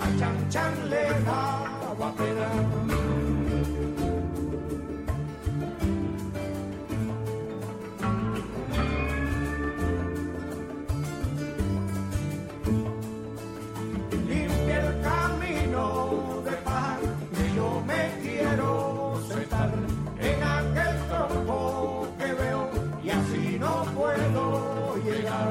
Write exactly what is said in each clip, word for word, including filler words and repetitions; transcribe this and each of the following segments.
a Chan Chan le daba pena. Limpia el camino de paz, que yo me quiero sentar en aquel tronco que veo y así no puedo llegar.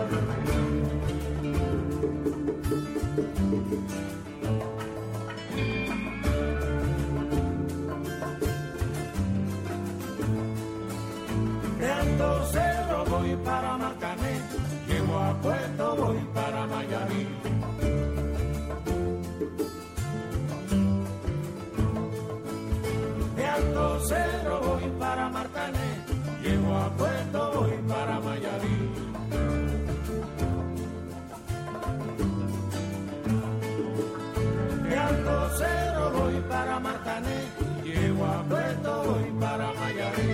De Alto Cerro voy para Marcané, llego a Puerto, voy para Mayarí. De Alto Cerro voy para Marcané, llego a Puerto, voy para Mayarí. De Alto Cerro voy para Marcané, llego a Puerto, voy para Mayarí.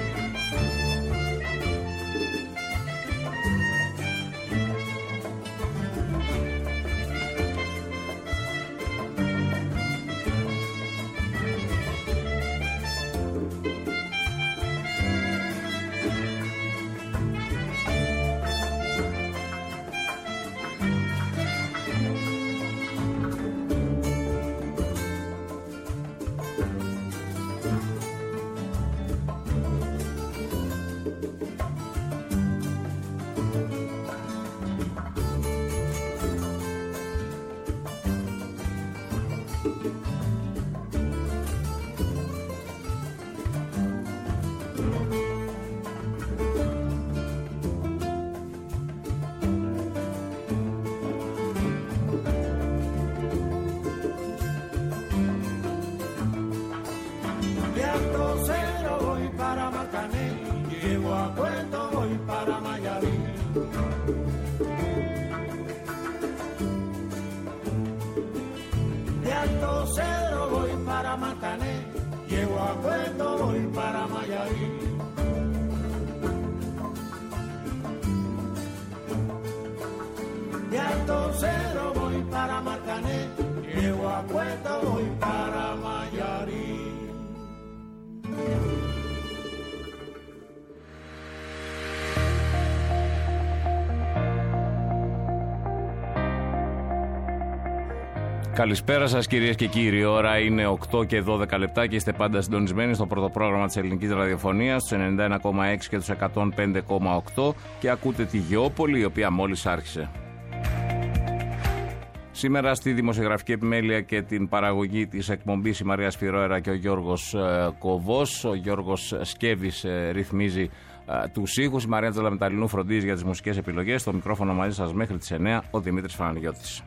Καλησπέρα σας κυρίες και κύριοι. Η ώρα είναι οκτώ και δώδεκα λεπτά και είστε πάντα συντονισμένοι στο πρώτο πρόγραμμα της ελληνικής ραδιοφωνίας στους ενενήντα ένα κόμμα έξι και τους εκατόν πέντε κόμμα οκτώ και ακούτε τη Γεώπολη, η οποία μόλις άρχισε. Σήμερα στη δημοσιογραφική επιμέλεια και την παραγωγή της εκπομπής η Μαρία Σφυρόερα και ο Γιώργος ε, Κοβός. Ο Γιώργος Σκέβης ε, ρυθμίζει ε, τους ήχους. Η Μαρία Τζαλαμεταλλινού φροντίζει για τις μουσικές επιλογές. Στο μικρόφωνο μαζί σας μέχρι τις εννιά ο Δημήτρης Φαναγιώτης.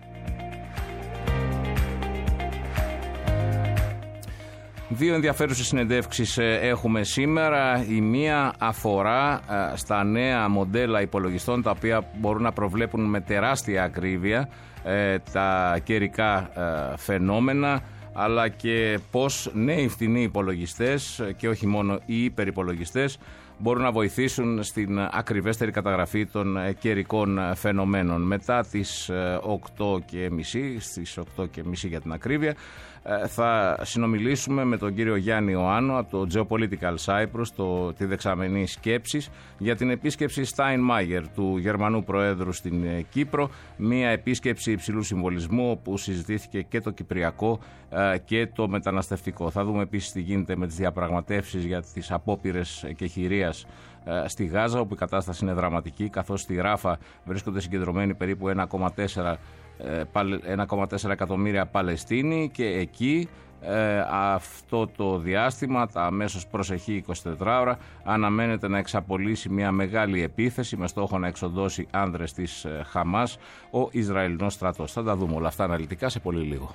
Δύο ενδιαφέρουσες συνεντεύξεις έχουμε σήμερα. Η μία αφορά στα νέα μοντέλα υπολογιστών, τα οποία μπορούν να προβλέπουν με τεράστια ακρίβεια τα καιρικά φαινόμενα, αλλά και πώς νέοι φτηνοί υπολογιστές και όχι μόνο οι υπερυπολογιστές μπορούν να βοηθήσουν στην ακριβέστερη καταγραφή των καιρικών φαινομένων. Μετά τις οκτώ και μισή, στις οκτώ και μισή για την ακρίβεια, θα συνομιλήσουμε με τον κύριο Γιάννη Ιωάννου από το Geopolitical Cyprus, το, τη δεξαμενή σκέψης, για την επίσκεψη Steinmeier, του Γερμανού Προέδρου στην Κύπρο, μια επίσκεψη υψηλού συμβολισμού όπου συζητήθηκε και το κυπριακό και το μεταναστευτικό. Θα δούμε επίσης τι γίνεται με τις διαπραγματεύσεις για τις απόπειρες εκεχηρίας στη Γάζα, όπου η κατάσταση είναι δραματική, καθώς στη Ράφα βρίσκονται συγκεντρωμένοι περίπου ένα κόμμα τέσσερα εκατομμύρια Παλαιστίνοι και εκεί ε, αυτό το διάστημα, τα αμέσως προσεχή εικοσιτέσσερις ώρα, αναμένεται να εξαπολύσει μια μεγάλη επίθεση με στόχο να εξοντώσει άνδρες της ε, Χαμάς ο Ισραηλινός στρατός. Θα τα δούμε όλα αυτά αναλυτικά σε πολύ λίγο.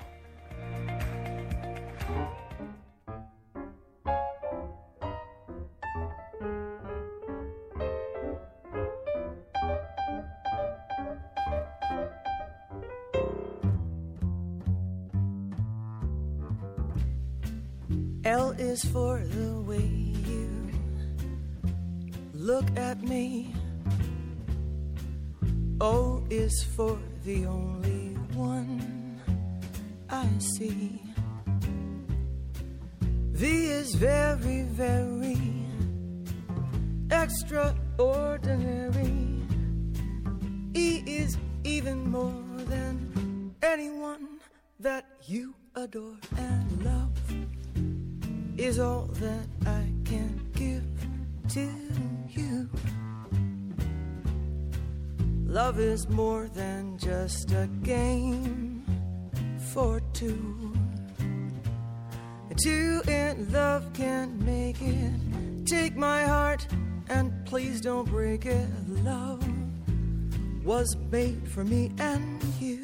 L is for the way you look at me. O is for the only one I see. V is very, very extraordinary. E is even more than anyone that you adore, and love is all that I can give to you. Love is more than just a game for two. Two in love can't make it. Take my heart and please don't break it. Love was made for me and you.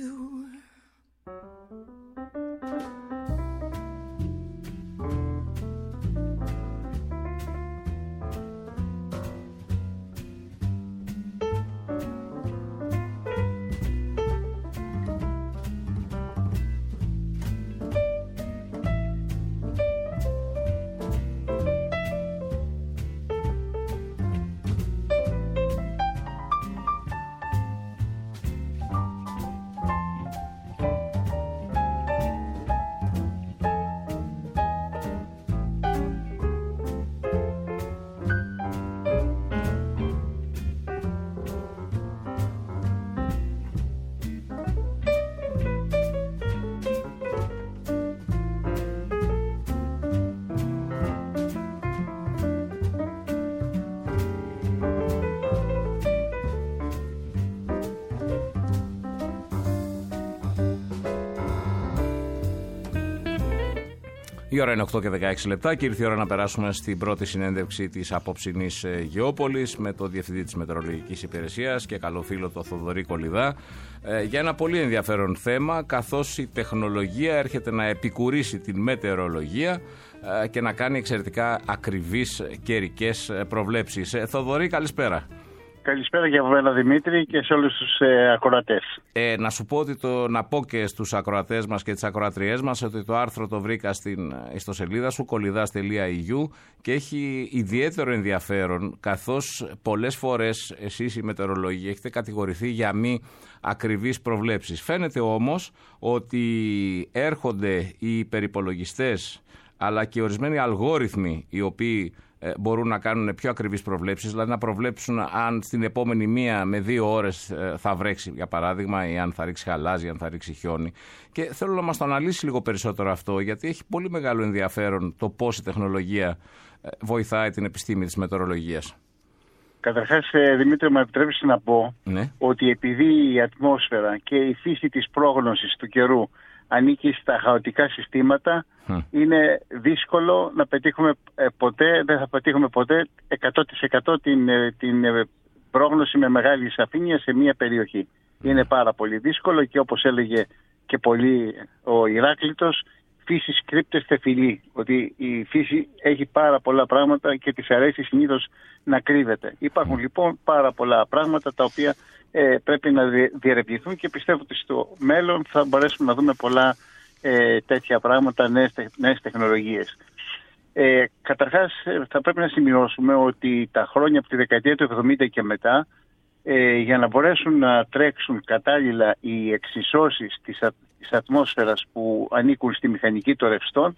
Η ώρα είναι οκτώ και δεκαέξι λεπτά και ήρθε η ώρα να περάσουμε στην πρώτη συνέντευξη της απόψινής Γεώπολης με τον Διευθυντή της Μετεωρολογικής Υπηρεσίας και καλό φίλο τον Θοδωρή Κολιδά για ένα πολύ ενδιαφέρον θέμα, καθώς η τεχνολογία έρχεται να επικουρήσει την μετεωρολογία και να κάνει εξαιρετικά ακριβείς καιρικές προβλέψεις. Θοδωρή, καλησπέρα. Καλησπέρα για μένα, Δημήτρη, και σε όλους τους ε, ακροατές. Ε, να σου πω ότι το, να πω και στους ακροατές μας και τις ακροατριές μας ότι το άρθρο το βρήκα στην ιστοσελίδα σου κολιδάς τελεία ι γιου και έχει ιδιαίτερο ενδιαφέρον, καθώς πολλές φορές εσείς οι μετεωρολόγοι έχετε κατηγορηθεί για μη ακριβείς προβλέψεις. Φαίνεται όμως ότι έρχονται οι υπερυπολογιστές αλλά και ορισμένοι αλγόριθμοι οι οποίοι μπορούν να κάνουν πιο ακριβείς προβλέψεις, δηλαδή να προβλέψουν αν στην επόμενη μία με δύο ώρες θα βρέξει, για παράδειγμα, ή αν θα ρίξει χαλάζι, αν θα ρίξει χιόνι. Και θέλω να μας το αναλύσει λίγο περισσότερο αυτό, γιατί έχει πολύ μεγάλο ενδιαφέρον το πώς η τεχνολογία βοηθάει την επιστήμη της μετεωρολογίας. Καταρχάς, Δημήτρη, μου επιτρέπεις να πω ναι. ότι επειδή η ατμόσφαιρα και η φύση της πρόγνωσης του καιρού ανήκει στα χαοτικά συστήματα, mm. είναι δύσκολο να πετύχουμε ποτέ, δεν θα πετύχουμε ποτέ εκατό τοις εκατό την, την πρόγνωση με μεγάλη σαφήνεια σε μία περιοχή. Mm. Είναι πάρα πολύ δύσκολο και όπως έλεγε και πολύ ο Ηράκλειτος, φύσης κρύπτεστε φιλή, ότι η φύση έχει πάρα πολλά πράγματα και της αρέσει συνήθως να κρύβεται. Υπάρχουν mm. λοιπόν πάρα πολλά πράγματα τα οποία ε, πρέπει να διερευνηθούν και πιστεύω ότι στο μέλλον θα μπορέσουμε να δούμε πολλά ε, τέτοια πράγματα, νέες, νέες τεχνολογίες. Ε, καταρχάς θα πρέπει να σημειώσουμε ότι τα χρόνια από τη δεκαετία του εβδομήντα και μετά, ε, για να μπορέσουν να τρέξουν κατάλληλα οι εξισώσεις της, α, της ατμόσφαιρας που ανήκουν στη μηχανική των ρευστών,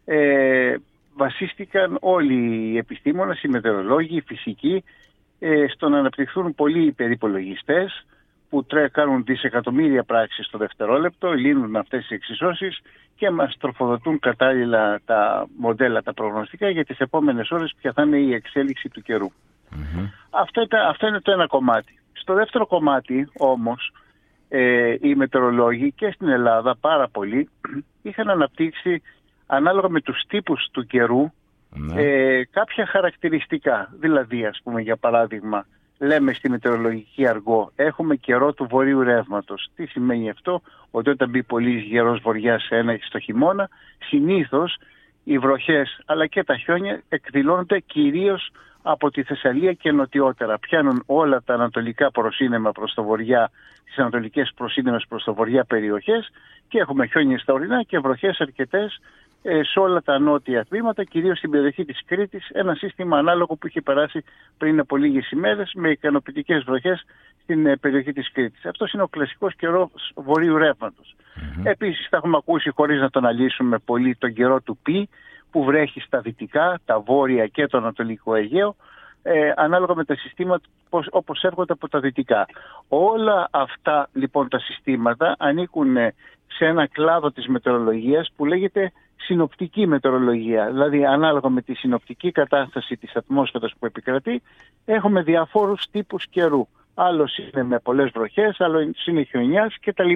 ε, βασίστηκαν όλοι οι επιστήμονες, οι μετεωρολόγοι, οι φυσικοί, ε, στο να αναπτυχθούν πολλοί υπερυπολογιστές που τρέ, κάνουν δισεκατομμύρια πράξεις το δευτερόλεπτο, λύνουν αυτές τις εξισώσεις και μας τροφοδοτούν κατάλληλα τα μοντέλα, τα προγνωστικά για τις επόμενες ώρες ποια θα είναι η εξέλιξη του καιρού. Mm-hmm. Αυτό, αυτό είναι το ένα κομμάτι. Στο δεύτερο κομμάτι όμως, ε, οι μετεωρολόγοι και στην Ελλάδα πάρα πολλοί είχαν αναπτύξει ανάλογα με τους τύπους του καιρού mm-hmm. ε, κάποια χαρακτηριστικά. Δηλαδή, ας πούμε, για παράδειγμα, λέμε στη μετεωρολογική αργό, έχουμε καιρό του βορείου ρεύματος. Τι σημαίνει αυτό? Ότι όταν μπει πολύ γερός βοριάς σε ένα στο χειμώνα, συνήθως οι βροχές αλλά και τα χιόνια εκδηλώνονται κυρίως από τη Θεσσαλία και νοτιότερα. Πιάνουν όλα τα ανατολικά προσύννεμα προς το βορειά, τις ανατολικές προσύννεμες προς το βορειά περιοχές και έχουμε χιόνια στα ορεινά και βροχές αρκετές ε, σε όλα τα νότια τμήματα, κυρίως στην περιοχή της Κρήτης, ένα σύστημα ανάλογο που είχε περάσει πριν από λίγες ημέρες με ικανοποιητικές βροχές στην ε, περιοχή της Κρήτης. Αυτός είναι ο κλασικός καιρός βορείου ρεύματος. Mm-hmm. Επίσης θα έχουμε ακούσει, χωρίς να το αναλύσουμε πολύ, τον καιρό του Πι, που βρέχει στα δυτικά, τα βόρεια και το Ανατολικό Αιγαίο, ε, ανάλογα με τα συστήματα όπως έρχονται από τα δυτικά. Όλα αυτά λοιπόν τα συστήματα ανήκουν σε ένα κλάδο της μετεωρολογίας που λέγεται συνοπτική μετεωρολογία. Δηλαδή ανάλογα με τη συνοπτική κατάσταση της ατμόσφαιρας που επικρατεί, έχουμε διαφόρους τύπους καιρού. Άλλος είναι με πολλές βροχές, άλλο είναι χιονιάς κτλ.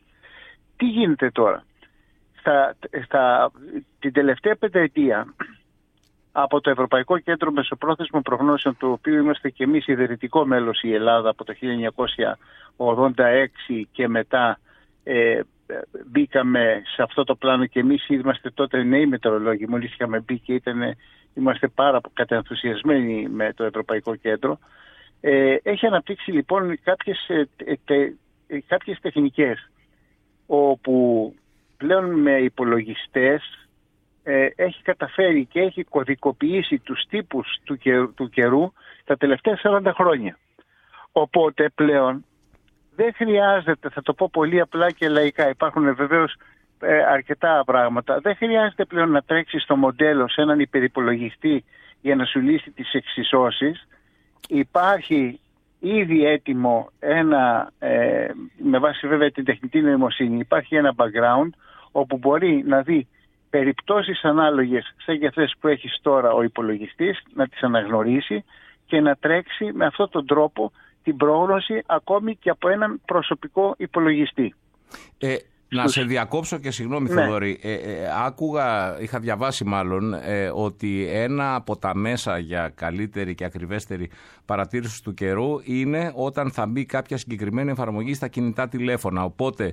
Τι γίνεται τώρα? Στα, στα, την τελευταία πενταετία από το Ευρωπαϊκό Κέντρο Μεσοπρόθεσμων Προγνώσεων, του οποίου είμαστε και εμείς ιδρυτικό μέλος η Ελλάδα από το χίλια εννιακόσια ογδόντα έξι και μετά ε, μπήκαμε σε αυτό το πλάνο και εμείς είμαστε τότε νέοι μετεωρολόγοι, μόλις είχαμε μπει και ήταν, είμαστε πάρα κατενθουσιασμένοι με το Ευρωπαϊκό Κέντρο. Ε, έχει αναπτύξει λοιπόν κάποιες, ε, τε, ε, κάποιες τεχνικές όπου πλέον με υπολογιστές ε, έχει καταφέρει και έχει κωδικοποιήσει τους τύπους του, και, του καιρού τα τελευταία σαράντα χρόνια. Οπότε πλέον δεν χρειάζεται, θα το πω πολύ απλά και λαϊκά, υπάρχουν βεβαίως ε, αρκετά πράγματα, δεν χρειάζεται πλέον να τρέξεις στο μοντέλο σε έναν υπερυπολογιστή για να σου λύσει τις εξισώσεις. Υπάρχει ήδη έτοιμο ένα, ε, με βάση βέβαια την τεχνητή νοημοσύνη, υπάρχει ένα background όπου μπορεί να δει περιπτώσεις ανάλογες σαν και αυτές που έχεις τώρα ο υπολογιστής, να τις αναγνωρίσει και να τρέξει με αυτόν τον τρόπο την πρόγνωση ακόμη και από έναν προσωπικό υπολογιστή. Ε, να σε διακόψω και συγγνώμη, ναι. Θοδωρή. Ε, ε, άκουγα, είχα διαβάσει μάλλον, ε, ότι ένα από τα μέσα για καλύτερη και ακριβέστερη παρατήρηση του καιρού είναι όταν θα μπει κάποια συγκεκριμένη εφαρμογή στα κινητά τηλέφωνα. Οπότε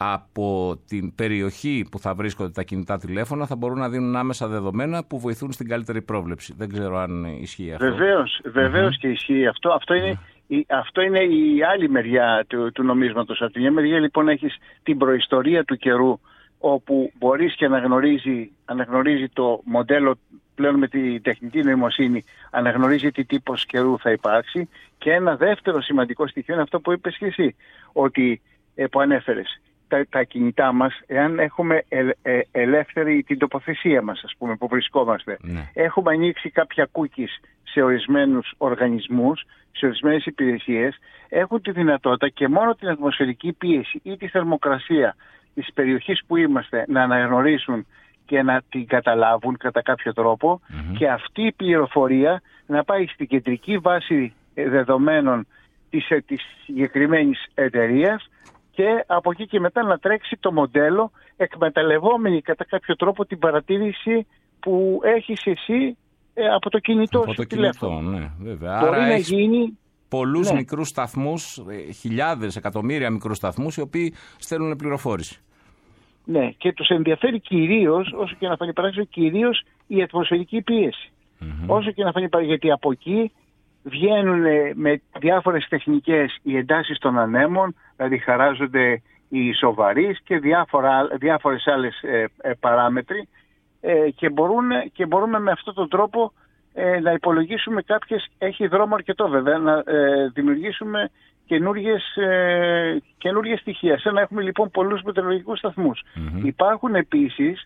από την περιοχή που θα βρίσκονται τα κινητά τηλέφωνα θα μπορούν να δίνουν άμεσα δεδομένα που βοηθούν στην καλύτερη πρόβλεψη. Δεν ξέρω αν ισχύει αυτό. Βεβαίως, βεβαίως mm-hmm. και ισχύει αυτό. Αυτό είναι... Mm-hmm. Αυτό είναι η άλλη μεριά του, του νομίσματος. Από τη μια μεριά λοιπόν έχεις την προϊστορία του καιρού, όπου μπορείς και αναγνωρίζει, αναγνωρίζει το μοντέλο πλέον με τη τεχνητή νοημοσύνη, αναγνωρίζει τι τύπος καιρού θα υπάρξει. Και ένα δεύτερο σημαντικό στοιχείο είναι αυτό που είπες και εσύ, ότι ε, που ανέφερες. Τα, τα κινητά μας, εάν έχουμε ε, ε, ελεύθερη την τοποθεσία μας, ας πούμε, που βρισκόμαστε, ναι. έχουμε ανοίξει κάποια cookies σε ορισμένους οργανισμούς, σε ορισμένες υπηρεσίες, έχουν τη δυνατότητα και μόνο την ατμοσφαιρική πίεση ή τη θερμοκρασία της περιοχής που είμαστε να αναγνωρίσουν και να την καταλάβουν κατά κάποιο τρόπο mm-hmm. και αυτή η πληροφορία να πάει στην κεντρική βάση δεδομένων της, της συγκεκριμένης εταιρείας και από εκεί και μετά να τρέξει το μοντέλο εκμεταλλευόμενη κατά κάποιο τρόπο την παρατήρηση που έχεις εσύ ε, από το κινητό από σου το τηλέφωνο. Κινητό, ναι, βέβαια. Μπορεί Άρα να έχεις γίνει... πολλούς ναι. μικρούς σταθμούς, χιλιάδες, εκατομμύρια μικρούς σταθμούς οι οποίοι στέλνουν πληροφόρηση. Ναι, και τους ενδιαφέρει κυρίως, όσο και να φανεί παράξενο, κυρίως η ατμοσφαιρική πίεση. Mm-hmm. Όσο και να φανεί παράξενο, γιατί από εκεί βγαίνουν με διάφορες τεχνικές οι εντάσεις των ανέμων, δηλαδή χαράζονται οι σοβαρείς και διάφορα, διάφορες άλλες ε, ε, παράμετροι ε, και, μπορούν, και μπορούμε με αυτόν τον τρόπο ε, να υπολογίσουμε κάποιες, έχει δρόμο αρκετό βέβαια, να ε, δημιουργήσουμε καινούργιες, ε, καινούργιες στοιχεία. Σαν να έχουμε λοιπόν πολλούς μετεωρολογικούς σταθμούς. Mm-hmm. Υπάρχουν επίσης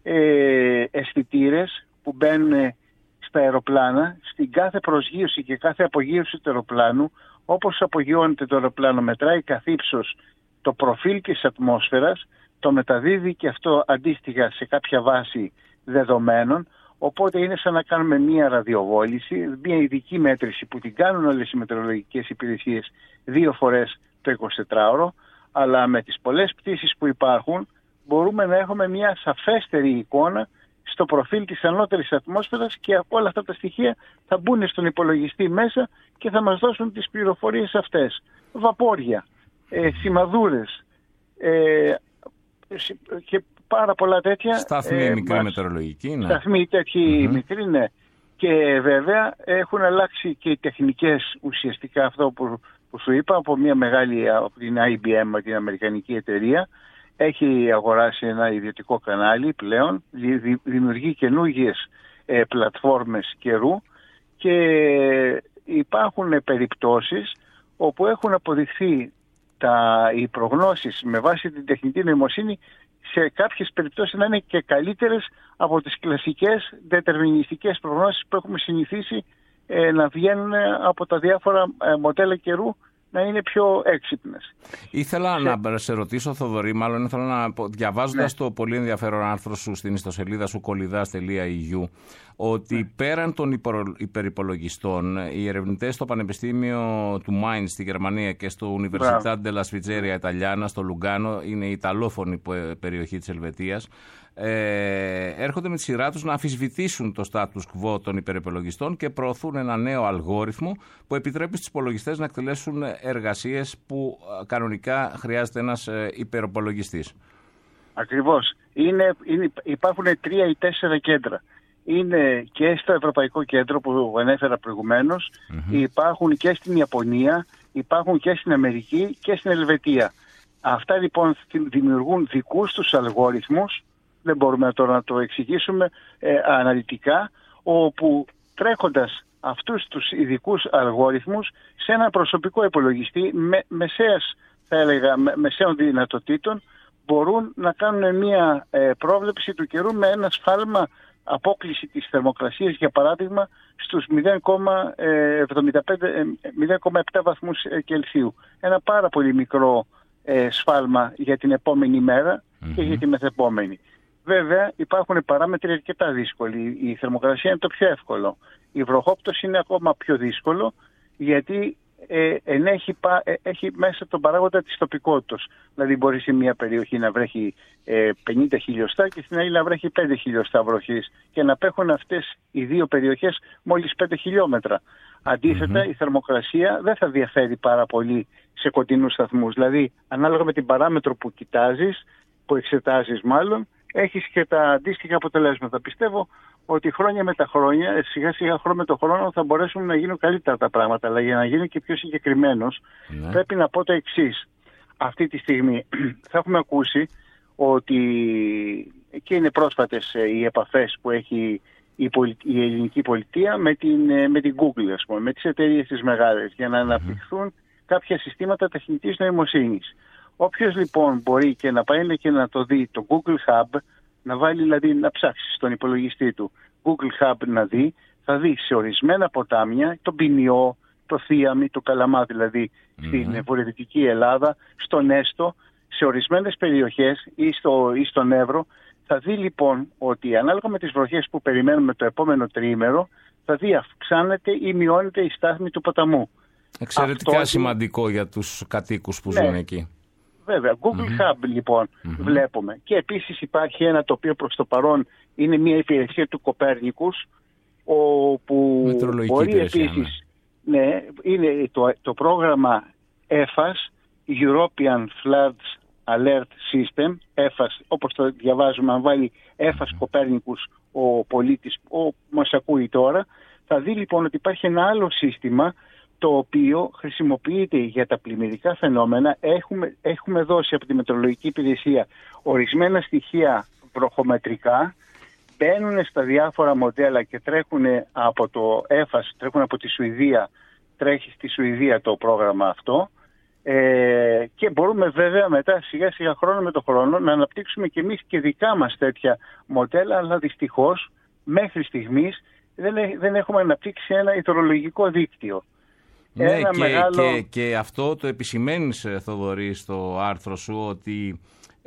ε, αισθητήρες που μπαίνουν στα αεροπλάνα, στην κάθε προσγείωση και κάθε απογείωση του αεροπλάνου, όπως απογειώνεται το αεροπλάνο, μετράει καθ' ύψος το προφίλ της ατμόσφαιρας, το μεταδίδει και αυτό αντίστοιχα σε κάποια βάση δεδομένων, οπότε είναι σαν να κάνουμε μία ραδιοβόληση, μία ειδική μέτρηση που την κάνουν όλες οι μετεωρολογικές υπηρεσίες δύο φορές το εικοσιτετράωρο, αλλά με τις πολλές πτήσεις που υπάρχουν μπορούμε να έχουμε μία σαφέστερη εικόνα στο προφίλ της ανώτερης ατμόσφαιρας και όλα αυτά τα στοιχεία θα μπουν στον υπολογιστή μέσα και θα μας δώσουν τις πληροφορίες αυτές. Βαπόρια, ε, σημαδούρες ε, και πάρα πολλά τέτοια. Σταθμοί ε, μικρή μας, μετεωρολογική. Ναι. Σταθμοί τέτοιοι mm-hmm. μικροί, ναι. Και βέβαια έχουν αλλάξει και οι τεχνικές ουσιαστικά αυτό που, που σου είπα από μια μεγάλη, από την άι μπι εμ, την αμερικανική εταιρεία. Έχει αγοράσει ένα ιδιωτικό κανάλι πλέον, δημιουργεί καινούργιες ε, πλατφόρμες καιρού και υπάρχουν περιπτώσεις όπου έχουν αποδειχθεί τα, οι προγνώσεις με βάση την τεχνητή νοημοσύνη σε κάποιες περιπτώσεις να είναι και καλύτερες από τις κλασικές δετερμινιστικές προγνώσεις που έχουμε συνηθίσει ε, να βγαίνουν από τα διάφορα ε, μοντέλα καιρού, να είναι πιο έξυπνες. Ήθελα σε... να σε ρωτήσω, Θοδωρή, μάλλον ήθελα να πω, διαβάζοντας ναι. το πολύ ενδιαφέρον άρθρο σου στην ιστοσελίδα σου κολιδάς τελεία ι γιου, ότι ναι. πέραν των υπερυπολογιστών, οι ερευνητές στο Πανεπιστήμιο του Μάιν στη Γερμανία και στο Università della Svizzera Italiana στο Λουγκάνο, είναι η ιταλόφωνη περιοχή της Ελβετίας, Ε, έρχονται με τη σειρά τους να αμφισβητήσουν το status quo των υπερυπολογιστών και προωθούν ένα νέο αλγόριθμο που επιτρέπει στους υπολογιστές να εκτελέσουν εργασίες που κανονικά χρειάζεται ένας υπερυπολογιστής. Ακριβώς. Είναι, είναι, υπάρχουν τρία ή τέσσερα κέντρα. Είναι και στο Ευρωπαϊκό Κέντρο που ανέφερα προηγουμένως, mm-hmm. υπάρχουν και στην Ιαπωνία, υπάρχουν και στην Αμερική και στην Ελβετία. Αυτά λοιπόν δημιουργούν δικούς τους αλγόριθμους. Δεν μπορούμε τώρα να το εξηγήσουμε ε, αναλυτικά, όπου τρέχοντας αυτούς τους ειδικούς αλγόριθμους σε ένα προσωπικό υπολογιστή με, μεσαίας, θα έλεγα, με, μεσαίων δυνατοτήτων, μπορούν να κάνουν μια ε, πρόβλεψη του καιρού με ένα σφάλμα απόκληση της θερμοκρασίας, για παράδειγμα, στους μηδέν κόμμα επτά βαθμούς Κελσίου. Ένα πάρα πολύ μικρό ε, σφάλμα για την επόμενη μέρα mm-hmm. και για τη μεθεπόμενη. Βέβαια υπάρχουν παράμετροι αρκετά δύσκολοι. Η θερμοκρασία είναι το πιο εύκολο. Η βροχόπτωση είναι ακόμα πιο δύσκολο, γιατί ε, ενέχει, ε, έχει μέσα τον παράγοντα της τοπικότητας. Δηλαδή μπορεί σε μια περιοχή να βρέχει ε, πενήντα χιλιοστά και στην άλλη να βρέχει πέντε χιλιοστά βροχής και να απέχουν αυτές οι δύο περιοχές μόλις πέντε χιλιόμετρα. Αντίθετα, mm-hmm. η θερμοκρασία δεν θα διαφέρει πάρα πολύ σε κοντινούς σταθμούς. Δηλαδή, ανάλογα με την παράμετρο που κοιτάζεις, που εξετάζεις μάλλον, έχεις και τα αντίστοιχα αποτελέσματα. Πιστεύω ότι χρόνια με τα χρόνια, σιγά σιγά χρόνο με το χρόνο, θα μπορέσουν να γίνουν καλύτερα τα πράγματα. Αλλά για να γίνω και πιο συγκεκριμένος, ναι. πρέπει να πω το εξής. Αυτή τη στιγμή θα έχουμε ακούσει ότι και είναι πρόσφατες οι επαφές που έχει η, πολι... η ελληνική πολιτεία με την, με την Google, ας πούμε, με τις εταιρείες τις μεγάλες, για να αναπτυχθούν mm-hmm. κάποια συστήματα τεχνητής νοημοσύνης. Όποιος λοιπόν μπορεί και να πάει και να το δει το Google Hub, να βάλει δηλαδή να ψάξει στον υπολογιστή του Google Hub να δει, θα δει σε ορισμένα ποτάμια, το Ποινιό, το Θίαμι, το Καλαμά δηλαδή mm-hmm. στην βορειοδυτική Ελλάδα, στον Έστο, σε ορισμένες περιοχές ή, στο, ή στον Εύρο, θα δει λοιπόν ότι ανάλογα με τις βροχές που περιμένουμε το επόμενο τριήμερο, θα δει αυξάνεται ή μειώνεται η στάθμη του ποταμού. Εξαιρετικά αυτό σημαντικό είναι... για τους κατοίκους που ναι. ζουν εκεί. Βέβαια, Google mm-hmm. Hub λοιπόν mm-hmm. βλέπουμε. Και επίσης υπάρχει ένα το οποίο προς το παρόν είναι μια υπηρεσία του Κοπέρνικους, όπου μπορεί επίσης, ναι. ναι, είναι το, το πρόγραμμα ΕΦΑΣ, European Floods Alert System, ΕΦΑΣ, όπως το διαβάζουμε, αν βάλει ΕΦΑΣ mm-hmm. Κοπέρνικους ο πολίτης, ο μας ακούει τώρα, θα δει λοιπόν ότι υπάρχει ένα άλλο σύστημα το οποίο χρησιμοποιείται για τα πλημμυρικά φαινόμενα. Έχουμε, έχουμε δώσει από τη Μετεωρολογική Υπηρεσία ορισμένα στοιχεία βροχομετρικά, μπαίνουν στα διάφορα μοντέλα και τρέχουν από το ΕΦΑΣ, τρέχουν από τη Σουηδία, τρέχει στη Σουηδία το πρόγραμμα αυτό ε, και μπορούμε βέβαια μετά σιγά σιγά χρόνο με το χρόνο να αναπτύξουμε και εμείς και δικά μας τέτοια μοντέλα, αλλά δυστυχώς μέχρι στιγμής δεν, δεν έχουμε αναπτύξει ένα ιδρολογικό δίκτυο. Ναι, και, μεγάλο... και, και αυτό το επισημαίνεις, Θοδωρή, στο άρθρο σου, ότι,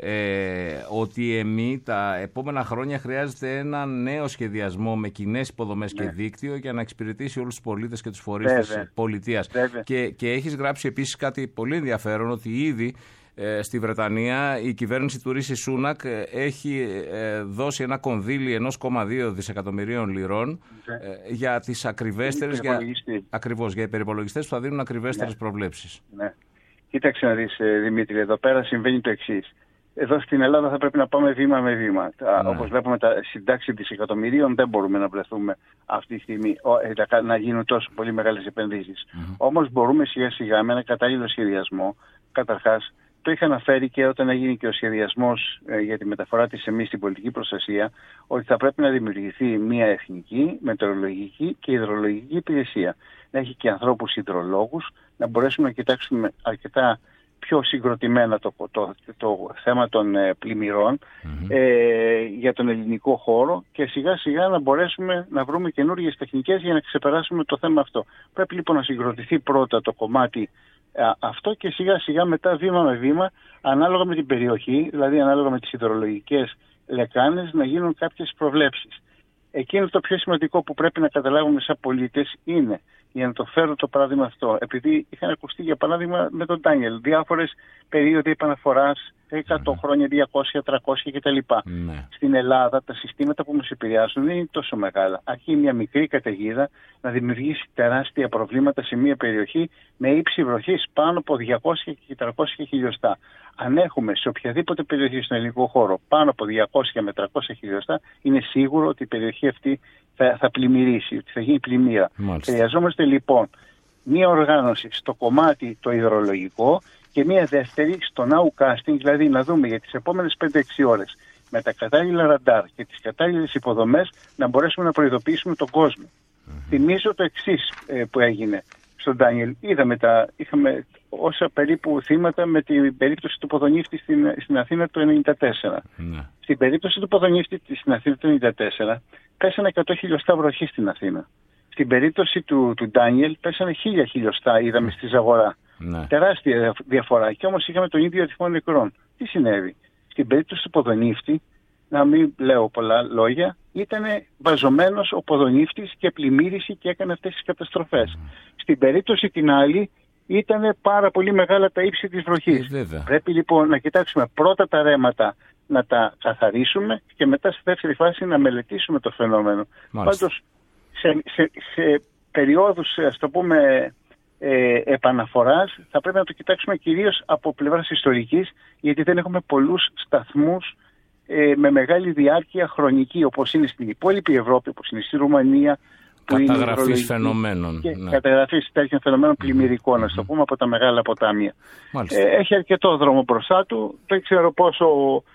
ε, ότι εμεί τα επόμενα χρόνια χρειάζεται ένα νέο σχεδιασμό με κοινές υποδομές ναι. και δίκτυο για να εξυπηρετήσει όλους τους πολίτες και τους φορείς Βέβαια. της πολιτείας. Και, και έχεις γράψει επίσης κάτι πολύ ενδιαφέρον, ότι ήδη ε, στη Βρετανία η κυβέρνηση του Ρίση Σούνακ έχει ε, δώσει ένα κονδύλι ενός κόμμα δύο δισεκατομμυρίων λιρών ναι. ε, για τις ακριβέστερες, για, ακριβώς, για υπερυπολογιστές που θα δίνουν ακριβέστερες ναι. προβλέψεις. Ναι. Κοίταξε να δεις, Δημήτρη, εδώ πέρα συμβαίνει το εξής. Εδώ στην Ελλάδα θα πρέπει να πάμε βήμα με βήμα. Ναι. Όπως βλέπουμε, τα συντάξει δισεκατομμυρίων δεν μπορούμε να βρεθούμε αυτή τη στιγμή να γίνουν τόσο πολύ μεγάλες επενδύσεις. Mm-hmm. Όμως μπορούμε σιγά σιγά με ένα κατάλληλο σχεδιασμό. Καταρχάς, το είχα αναφέρει και όταν έγινε και ο σχεδιασμός ε, για τη μεταφορά της εμείς στην πολιτική προστασία, ότι θα πρέπει να δημιουργηθεί μια εθνική, μετεωρολογική και υδρολογική υπηρεσία. Να έχει και ανθρώπους υδρολόγους, να μπορέσουμε να κοιτάξουμε αρκετά πιο συγκροτημένα το, το, το, το θέμα των ε, πλημμυρών mm-hmm. ε, για τον ελληνικό χώρο και σιγά σιγά να μπορέσουμε να βρούμε καινούργιες τεχνικές για να ξεπεράσουμε το θέμα αυτό. Πρέπει λοιπόν να συγκροτηθεί πρώτα το κομμάτι α, αυτό και σιγά σιγά μετά βήμα με βήμα, ανάλογα με την περιοχή, δηλαδή ανάλογα με τις υδρολογικές λεκάνες, να γίνουν κάποιες προβλέψεις. Εκείνο το πιο σημαντικό που πρέπει να καταλάβουμε σαν πολίτες είναι, για να το φέρω το παράδειγμα αυτό, επειδή είχαν ακουστεί για παράδειγμα με τον Ντάνιελ διάφορες περίοδοι επαναφοράς, εκατό χρόνια, διακόσια, τριακόσια κτλ. Ναι. Στην Ελλάδα τα συστήματα που μας επηρεάζουν δεν είναι τόσο μεγάλα. Αρχίζει μια μικρή καταιγίδα να δημιουργήσει τεράστια προβλήματα σε μια περιοχή με ύψη βροχής πάνω από διακόσια και τριακόσια χιλιοστά. Αν έχουμε σε οποιαδήποτε περιοχή στον ελληνικό χώρο πάνω από διακόσια με τριακόσια χιλιοστά, είναι σίγουρο ότι η περιοχή αυτή θα, θα πλημμυρίσει, ότι θα γίνει πλημμύρα. Χρειαζόμαστε λοιπόν μία οργάνωση στο κομμάτι το υδρολογικό και μία δεύτερη στο nowcasting, δηλαδή να δούμε για τις επόμενες πέντε έξι ώρες με τα κατάλληλα ραντάρ και τις κατάλληλες υποδομές να μπορέσουμε να προειδοποιήσουμε τον κόσμο. Mm-hmm. Θυμίζω το εξής ε, που έγινε στον Ντάνιελ. Είδαμε τα, είχαμε όσα περίπου θύματα με την περίπτωση του ποδονύφτη στην, στην Αθήνα το ενενήντα τέσσερα. Mm-hmm. Στην περίπτωση του ποδονύφτη στην Αθήνα το ενενήντα τέσσερα πέσανε εκατό χιλιοστά βροχή στην Αθήνα. Στην περίπτωση του, του Ντάνιελ πέσανε χίλια χιλιοστά, είδαμε στη Ζαγορά. Ναι. Τεράστια διαφορά. Και όμως είχαμε τον ίδιο αριθμό νεκρών. Τι συνέβη? Στην περίπτωση του ποδονύφτη, να μην λέω πολλά λόγια, ήταν βαζωμένος ο ποδονύφτης και πλημμύρισε και έκανε αυτές τις καταστροφές. Mm. Στην περίπτωση την άλλη ήταν πάρα πολύ μεγάλα τα ύψη της βροχής. Ε, Πρέπει λοιπόν να κοιτάξουμε πρώτα τα ρέματα, να τα καθαρίσουμε και μετά στη δεύτερη φάση να μελετήσουμε το φαινόμενο. Πάντως σε, σε, σε περιόδους, ας το πούμε, ε, επαναφοράς θα πρέπει να το κοιτάξουμε κυρίως από πλευράς ιστορικής, γιατί δεν έχουμε πολλούς σταθμούς ε, με μεγάλη διάρκεια χρονική, όπως είναι στην υπόλοιπη Ευρώπη, όπως είναι στη Ρουμανία, καταγραφής φαινομένων. Και ναι. Καταγραφής τέτοιων φαινομένων πλημμυρικών, mm-hmm. να το πούμε, από τα μεγάλα ποτάμια. Ε, έχει αρκετό δρόμο μπροστά του. Δεν ξέρω πόσο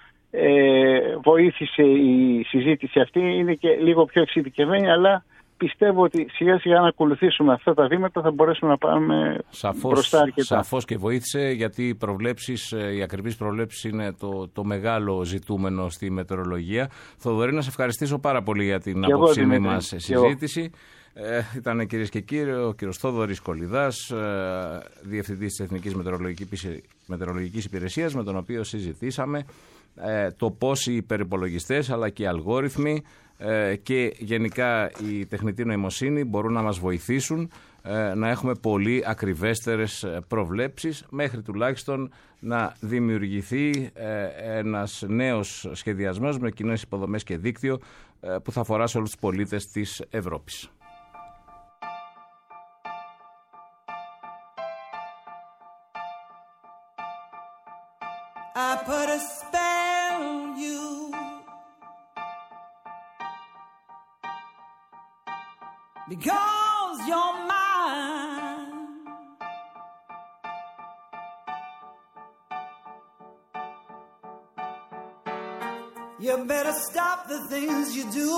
ε, βοήθησε η συζήτηση αυτή. Είναι και λίγο πιο εξειδικευμένη, αλλά πιστεύω ότι σιγά σιγά να ακολουθήσουμε αυτά τα βήματα θα μπορέσουμε να πάμε σαφώς, μπροστά αρκετά. Σαφώς και βοήθησε, γιατί οι προβλέψεις, οι ακριβείς προβλέψεις είναι το, το μεγάλο ζητούμενο στη μετεωρολογία. Θοδωρή, να σε ευχαριστήσω πάρα πολύ για την απόψινή μας συζήτηση. Ε, ήταν, κυρίες και κύριοι, ο κύριος Θόδωρης Κολιδάς, ε, διευθυντής της Εθνικής Μετεωρολογικής Υπηρεσίας, με τον οποίο συζητήσαμε ε, το πώς οι υπερυπολογιστές αλλά και οι αλγόριθμοι ε, και γενικά η τεχνητή νοημοσύνη μπορούν να μας βοηθήσουν ε, να έχουμε πολύ ακριβέστερες προβλέψεις, μέχρι τουλάχιστον να δημιουργηθεί ε, ένας νέος σχεδιασμός με κοινές υποδομές και δίκτυο ε, που θα αφορά σε όλους τους πολίτες της Ευρώπης. I put a spell on you, because you're mine. You better stop the things you do.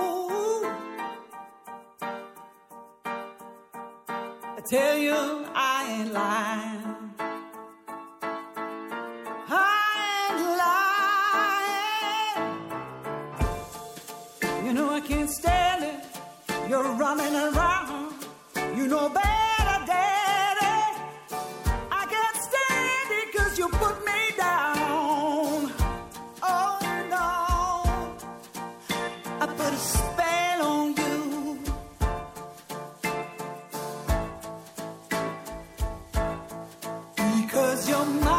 I tell you I ain't lying. Can't stand it, you're running around, you know better, daddy. I can't stand it cause you put me down. Oh no, I put a spell on you, because you're mine.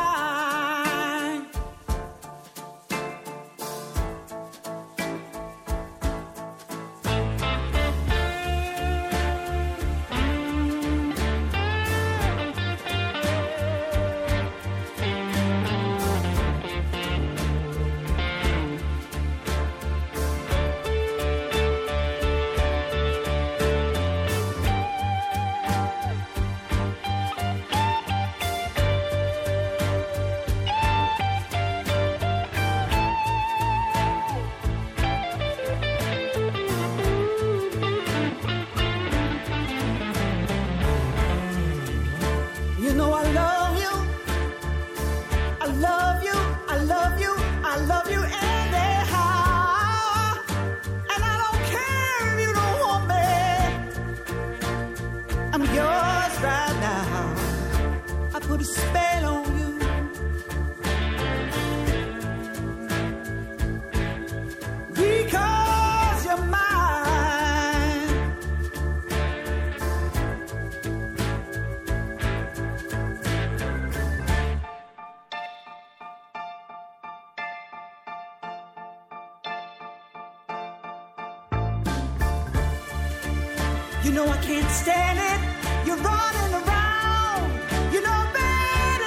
You know I can't stand it. You're running around. You know better,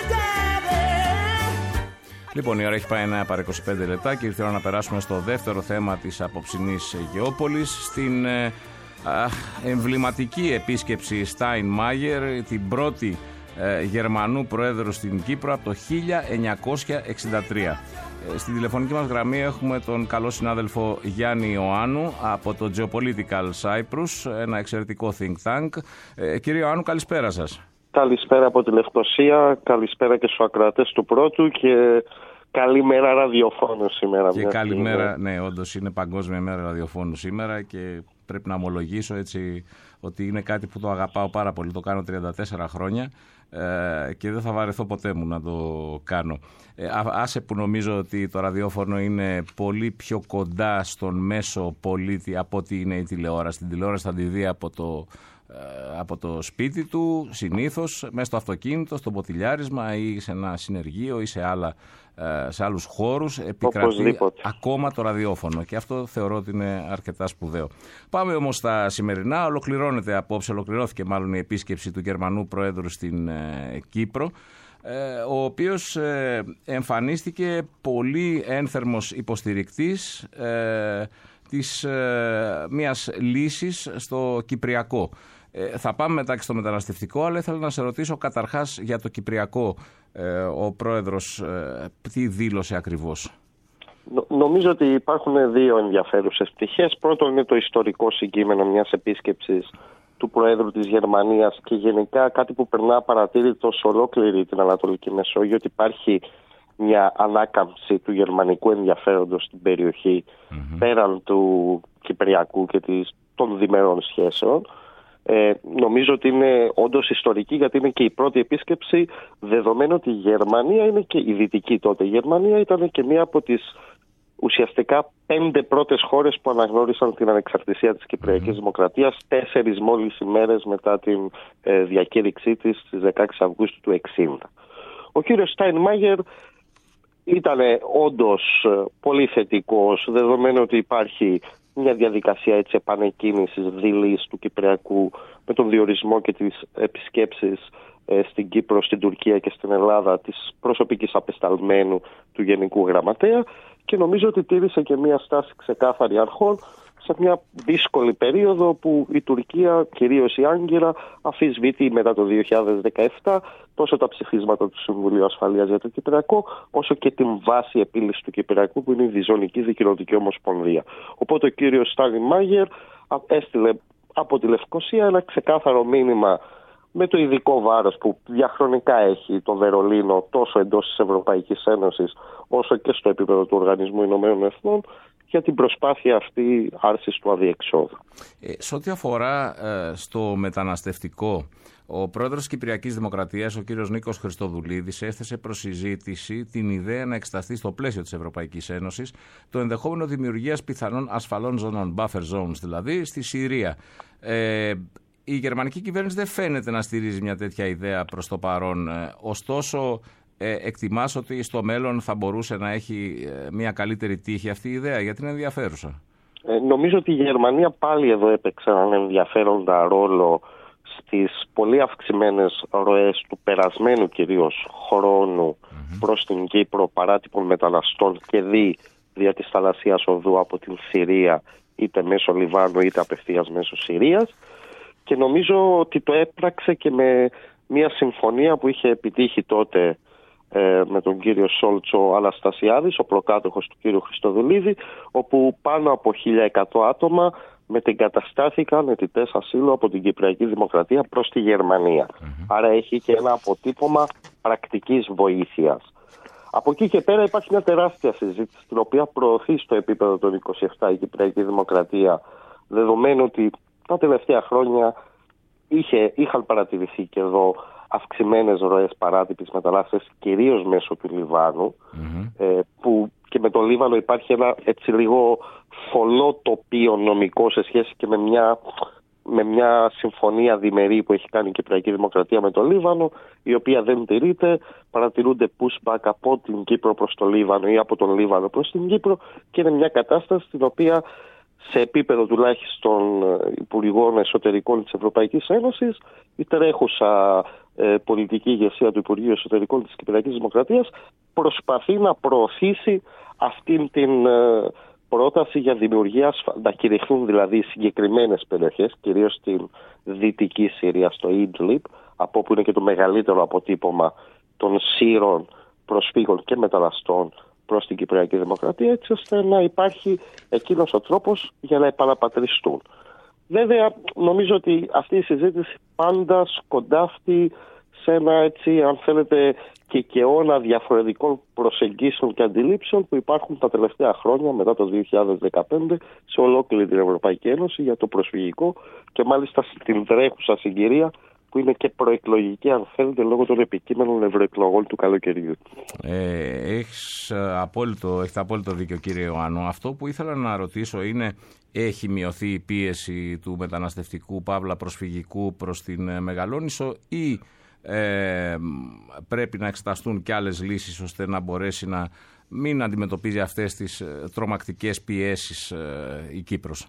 daddy. Λοιπόν, η ώρα έχει πάει να πάρει είκοσι πέντε λεπτά και ήρθε η ώρα να περάσουμε στο δεύτερο θέμα της απόψινής Γεώπολης, στην ε, α, εμβληματική επίσκεψη Στάινμάγερ, την πρώτη ε, Γερμανού Προέδρου στην Κύπρο από το χίλια εννιακόσια εξήντα τρία. Στην τηλεφωνική μας γραμμή έχουμε τον καλό συνάδελφο Γιάννη Ιωάννου από το Geopolitical Cyprus, ένα εξαιρετικό think tank. Ε, κύριε Ιωάννου, καλησπέρα σας. Καλησπέρα από τη Λευκοσία, καλησπέρα και στους ακροατές του Πρώτου και καλημέρα ραδιοφώνου σήμερα. Και καλημέρα, ναι, όντως είναι Παγκόσμια Μέρα Ραδιοφώνου σήμερα και πρέπει να ομολογήσω έτσι ότι είναι κάτι που το αγαπάω πάρα πολύ. Το κάνω τριάντα τέσσερα χρόνια ε, και δεν θα βαρεθώ ποτέ μου να το κάνω. Ε, άσε που νομίζω ότι το ραδιόφωνο είναι πολύ πιο κοντά στον μέσο πολίτη από ότι είναι η τηλεόραση. Την τηλεόραση θα τη δει από το, ε, από το σπίτι του, συνήθως, μέσα στο αυτοκίνητο, στο ποτηλιάρισμα ή σε ένα συνεργείο ή σε, άλλα, ε, σε άλλους χώρους. Επικρατεί ακόμα το ραδιόφωνο και αυτό θεωρώ ότι είναι αρκετά σπουδαίο. Πάμε όμως στα σημερινά. Ολοκληρώνεται απόψε, ολοκληρώθηκε μάλλον η επίσκεψη του Γερμανού Προέδρου στην ε, Κύπρο, ο οποίος εμφανίστηκε πολύ ένθερμος υποστηρικτής ε, της ε, μιας λύσης στο Κυπριακό. Ε, θα πάμε μετά και στο μεταναστευτικό, αλλά ήθελα να σε ρωτήσω καταρχάς για το Κυπριακό. Ε, ο πρόεδρος ε, τι δήλωσε ακριβώς? Νο, νομίζω ότι υπάρχουν δύο ενδιαφέρουσες πτυχές. Πρώτον είναι το ιστορικό συγκείμενο μιας επίσκεψης του Προέδρου της Γερμανίας και γενικά κάτι που περνά παρατήρητο σε ολόκληρη την Ανατολική Μεσόγειο, ότι υπάρχει μια ανάκαμψη του γερμανικού ενδιαφέροντος στην περιοχή mm-hmm. πέραν του Κυπριακού και της, των διμερών σχέσεων. Ε, νομίζω ότι είναι όντως ιστορική, γιατί είναι και η πρώτη επίσκεψη, δεδομένου ότι η Γερμανία είναι και η δυτική τότε. Η Γερμανία ήταν και μία από τις ουσιαστικά πέντε πρώτες χώρες που αναγνώρισαν την ανεξαρτησία της Κυπριακής mm. Δημοκρατίας, τέσσερις μόλις ημέρες μετά την ε, διακήρυξή της στις δεκαέξι Αυγούστου του εξήντα. Ο κύριος Στάινμάγερ ήταν όντως πολύ θετικός, δεδομένου ότι υπάρχει μια διαδικασία έτσι επανεκκίνησης δειλής του Κυπριακού με τον διορισμό και τις επισκέψεις ε, στην Κύπρο, στην Τουρκία και στην Ελλάδα της προσωπικής απεσταλμένου του Γενικού Γραμματέα, και νομίζω ότι τήρησε και μια στάση ξεκάθαρη αρχών σε μια δύσκολη περίοδο που η Τουρκία, κυρίως η Άγκυρα, αμφισβητεί μετά το δύο χιλιάδες δεκαεπτά τόσο τα ψηφίσματα του Συμβουλίου Ασφαλείας για το Κυπριακό, όσο και την βάση επίλυσης του Κυπριακού, που είναι η Διζωνική Δικοινοτική Ομοσπονδία. Οπότε ο κύριος Στάινμάγερ έστειλε από τη Λευκοσία ένα ξεκάθαρο μήνυμα με το ειδικό βάρος που διαχρονικά έχει το Βερολίνο τόσο εντός της Ευρωπαϊκής Ένωσης όσο και στο επίπεδο του Οργανισμού Ηνωμένων Εθνών, για την προσπάθεια αυτή άρσης του αδιεξόδου. Ε, σε ό,τι αφορά ε, στο μεταναστευτικό, ο πρόεδρος της Κυπριακής Δημοκρατίας, ο κύριος Νίκος Χριστοδουλίδης, έθεσε προς συζήτηση την ιδέα να εξεταστεί στο πλαίσιο της Ευρωπαϊκής Ένωσης το ενδεχόμενο δημιουργίας πιθανών ασφαλών ζωνών, buffer zones δηλαδή, στη Συρία. Ε, η γερμανική κυβέρνηση δεν φαίνεται να στηρίζει μια τέτοια ιδέα προς το παρόν. Ε, ωστόσο, ε, εκτιμάς ότι στο μέλλον θα μπορούσε να έχει ε, μια καλύτερη τύχη αυτή η ιδέα, γιατί είναι ενδιαφέρουσα. Ε, νομίζω ότι η Γερμανία πάλι εδώ έπαιξε έναν ενδιαφέροντα ρόλο στις πολύ αυξημένες ροές του περασμένου κυρίως χρόνου mm-hmm. προς την Κύπρο παράτυπων μεταναστών και δι δια της θαλασσίας οδού από την Συρία, είτε μέσω Λιβάνου είτε απευθείας μέσω Συρίας, και νομίζω ότι το έπραξε και με μια συμφωνία που είχε επιτύχει τότε ε, με τον κύριο Σόλτσο Αναστασιάδης, ο προκάτοχος του κύριου Χριστοδουλίδη, όπου πάνω από χίλια εκατό άτομα μετεγκαταστάθηκαν αιτητές ασύλου από την Κυπριακή Δημοκρατία προς τη Γερμανία. Mm-hmm. Άρα έχει και ένα αποτύπωμα πρακτικής βοήθειας. Από εκεί και πέρα υπάρχει μια τεράστια συζήτηση, την οποία προωθεί στο επίπεδο των είκοσι επτά η Κυπριακή Δημοκρατία, δεδομένου ότι τα τελευταία χρόνια είχε, είχαν παρατηρηθεί και εδώ αυξημένες ροές παράτυπης μετανάστευσης, κυρίως μέσω του Λιβάνου, mm-hmm. ε, που και με το Λίβανο υπάρχει ένα έτσι λίγο φωλό τοπίο νομικό σε σχέση και με μια, με μια συμφωνία διμερή που έχει κάνει η Κυπριακή Δημοκρατία με το Λίβανο, η οποία δεν τηρείται. Παρατηρούνται pushback από την Κύπρο προς το Λίβανο ή από τον Λίβανο προς την Κύπρο, και είναι μια κατάσταση στην οποία σε επίπεδο τουλάχιστον υπουργών εσωτερικών της Ευρωπαϊκής Ένωσης, η τρέχουσα ε, πολιτική ηγεσία του Υπουργείου Εσωτερικών της Κυπριακής Δημοκρατίας προσπαθεί να προωθήσει αυτήν την ε, πρόταση για δημιουργία, να κηρυχθούν δηλαδή συγκεκριμένες περιοχές, κυρίως στην Δυτική Συρία, στο Ιντλιπ, από όπου είναι και το μεγαλύτερο αποτύπωμα των Σύρων προσφύγων και μεταναστών προς την Κυπριακή Δημοκρατία, έτσι ώστε να υπάρχει εκείνος ο τρόπος για να επαναπατριστούν. Βέβαια, νομίζω ότι αυτή η συζήτηση πάντα σκοντάφτει σε ένα, έτσι, αν θέλετε, κικαιώνα διαφορετικών προσεγγίσεων και αντιλήψεων που υπάρχουν τα τελευταία χρόνια, μετά το δύο χιλιάδες δεκαπέντε, σε ολόκληρη την Ευρωπαϊκή Ένωση για το προσφυγικό και μάλιστα στην τρέχουσα συγκυρία, που είναι και προεκλογική, αν θέλετε, λόγω των επικείμενων ευρωεκλογών του καλοκαιριού. Ε, έχεις απόλυτο, έχετε απόλυτο δίκιο, κύριε Ιωάννου. Αυτό που ήθελα να ρωτήσω είναι, έχει μειωθεί η πίεση του μεταναστευτικού παύλα προσφυγικού προς την Μεγαλόνισσο ή ε, πρέπει να εξεταστούν και άλλες λύσεις ώστε να μπορέσει να μην αντιμετωπίζει αυτές τις τρομακτικές πιέσεις ε, η Κύπρος?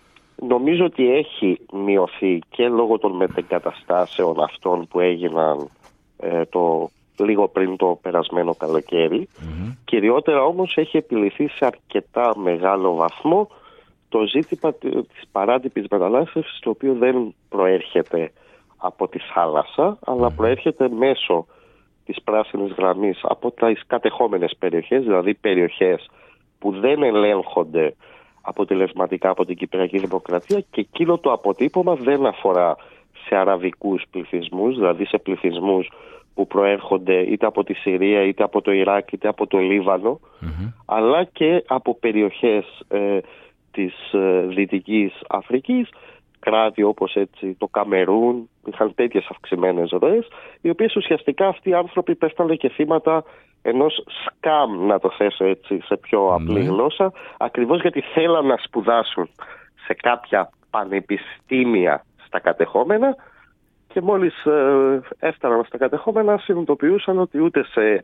Νομίζω ότι έχει μειωθεί και λόγω των μετεγκαταστάσεων αυτών που έγιναν ε, το, λίγο πριν το περασμένο καλοκαίρι. Mm-hmm. Κυριότερα όμως έχει επιληθεί σε αρκετά μεγάλο βαθμό το ζήτημα της παράτυπης μετανάστευσης, το οποίο δεν προέρχεται από τη θάλασσα, αλλά mm-hmm. προέρχεται μέσω της πράσινης γραμμής από τις κατεχόμενες περιοχές, δηλαδή περιοχές που δεν ελέγχονται αποτελεσματικά από την Κυπριακή Δημοκρατία, και εκείνο το αποτύπωμα δεν αφορά σε αραβικούς πληθυσμούς, δηλαδή σε πληθυσμούς που προέρχονται είτε από τη Συρία, είτε από το Ιράκ, είτε από το Λίβανο, mm-hmm. αλλά και από περιοχές ε, της ε, Δυτικής Αφρικής, κράτη όπως έτσι το Καμερούν, είχαν τέτοιες αυξημένες ροές, οι οποίες ουσιαστικά αυτοί οι άνθρωποι πέφτανε και θύματα ενός σκάμ, να το θέσω έτσι σε πιο απλή mm. γλώσσα, ακριβώς γιατί θέλαν να σπουδάσουν σε κάποια πανεπιστήμια στα κατεχόμενα και μόλις ε, έφταναν στα κατεχόμενα συνειδητοποιούσαν ότι ούτε σε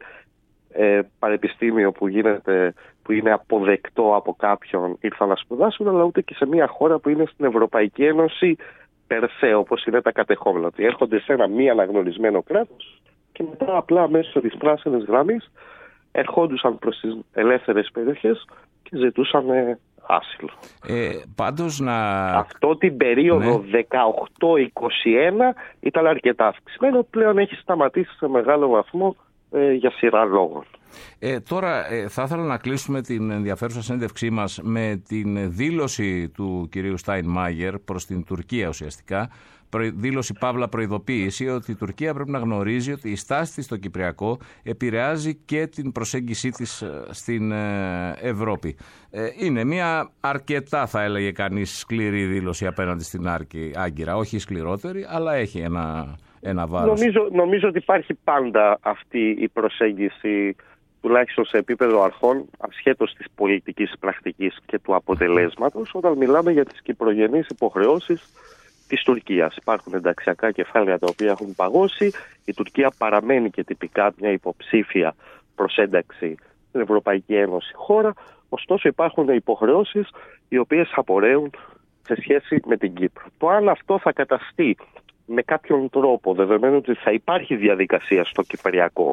ε, πανεπιστήμιο που, γίνεται, που είναι αποδεκτό από κάποιον ήρθαν να σπουδάσουν, αλλά ούτε και σε μια χώρα που είναι στην Ευρωπαϊκή Ένωση περσέ, όπως είναι τα κατεχόμενα, ότι έρχονται σε ένα μη αναγνωρισμένο κράτος και μετά απλά μέσω της πράσινης γραμμής ερχόντουσαν προς τις ελεύθερες περιοχές και ζητούσαν ε, άσυλο. Ε, πάντως να... Αυτό την περίοδο ναι. δεκαοκτώ είκοσι ένα ήταν αρκετά αυξημένο, πλέον έχει σταματήσει σε μεγάλο βαθμό ε, για σειρά λόγων. Ε, τώρα ε, θα ήθελα να κλείσουμε την ενδιαφέρουσα συνέντευξή μας με την δήλωση του κυρίου Στάινμάγερ προς την Τουρκία ουσιαστικά, δήλωση παύλα προειδοποίηση ότι η Τουρκία πρέπει να γνωρίζει ότι η στάση της στο Κυπριακό επηρεάζει και την προσέγγιση της στην Ευρώπη. Είναι μια αρκετά, θα έλεγε κανείς, σκληρή δήλωση απέναντι στην Άγκυρα, όχι σκληρότερη, αλλά έχει ένα, ένα βάρος. Νομίζω, νομίζω ότι υπάρχει πάντα αυτή η προσέγγιση, τουλάχιστον σε επίπεδο αρχών, ασχέτως της πολιτικής πρακτικής και του αποτελέσματος, όταν μιλάμε για τις κυπρογενείς υποχρεώσεις της Τουρκίας. Υπάρχουν ενταξιακά κεφάλαια τα οποία έχουν παγώσει. Η Τουρκία παραμένει και τυπικά μια υποψήφια προς ένταξη στην Ευρωπαϊκή Ένωση χώρα. Ωστόσο υπάρχουν υποχρεώσεις οι οποίες απορρέουν σε σχέση με την Κύπρο. Το αν αυτό θα καταστεί με κάποιον τρόπο, δεδομένου ότι θα υπάρχει διαδικασία στο Κυπριακό,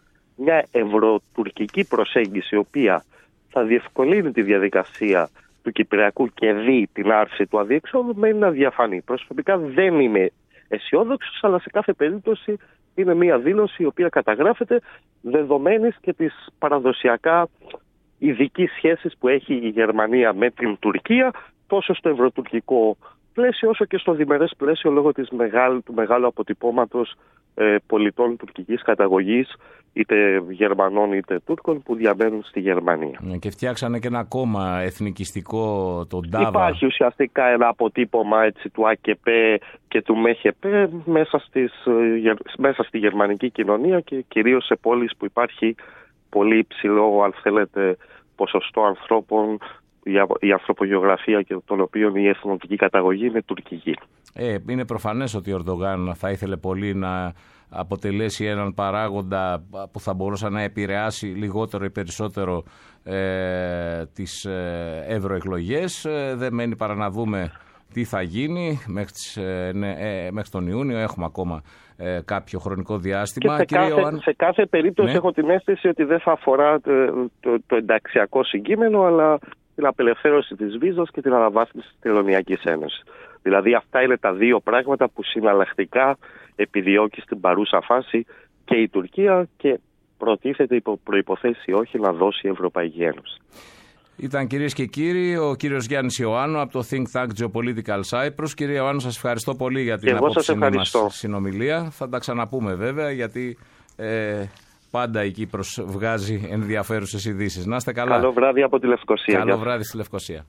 μια ευρωτουρκική προσέγγιση η οποία θα διευκολύνει τη διαδικασία του Κυπριακού και δει την άρση του αδιεξόδου, μένει να διαφανεί. Προσωπικά δεν είμαι αισιόδοξος, αλλά σε κάθε περίπτωση είναι μια δήλωση η οποία καταγράφεται δεδομένης και της παραδοσιακά ειδικής σχέσης που έχει η Γερμανία με την Τουρκία, τόσο στο ευρωτουρκικό πλαίσιο όσο και στο διμερές πλαίσιο λόγω της μεγάλου, του μεγάλου αποτυπώματος ε, πολιτών τουρκικής καταγωγής, είτε Γερμανών είτε Τούρκων, που διαμένουν στη Γερμανία. Και φτιάξανε και ένα κόμμα εθνικιστικό, τον Ντάβα. Υπάρχει ουσιαστικά ένα αποτύπωμα έτσι, του ΑΚΠ και του ΜΕΧΕΠ μέσα, στις, μέσα στη γερμανική κοινωνία και κυρίως σε πόλεις που υπάρχει πολύ υψηλό, αν θέλετε, ποσοστό ανθρώπων η ανθρωπογεωγραφία και των οποίων η εθνοτική καταγωγή είναι τουρκική. Ε, είναι προφανές ότι ο Ερντογάν θα ήθελε πολύ να αποτελέσει έναν παράγοντα που θα μπορούσε να επηρεάσει λιγότερο ή περισσότερο ε, τις ε, ευρωεκλογές. Ε, δεν μένει παρά να δούμε τι θα γίνει μέχρι, τις, ε, ναι, ε, μέχρι τον Ιούνιο. Έχουμε ακόμα ε, κάποιο χρονικό διάστημα. Και σε, κάθε, Ιωάννη... σε κάθε περίπτωση ναι. έχω την αίσθηση ότι δεν θα αφορά το, το, το ενταξιακό συγκείμενο, αλλά την απελευθέρωση της βίζας και την αναβάθμιση της Τελωνειακής Ένωσης. Δηλαδή αυτά είναι τα δύο πράγματα που συναλλακτικά επιδιώκει στην παρούσα φάση και η Τουρκία και προτίθεται υπό προϋποθέση όχι να δώσει η Ευρωπαϊκή Ένωση. Ήταν, κυρίες και κύριοι, ο κύριος Γιάννης Ιωάννου από το Think Tank Geopolitical Cyprus. Κύριε Ιωάννου, σας ευχαριστώ πολύ για την απόψινή μας συνομιλία. Θα τα ξαναπούμε βέβαια, γιατί ε, πάντα η Κύπρος βγάζει ενδιαφέρουσες ειδήσεις. Να είστε καλά. Καλό βράδυ από τη Λευκοσία. Καλό βράδυ στη Λευκοσία.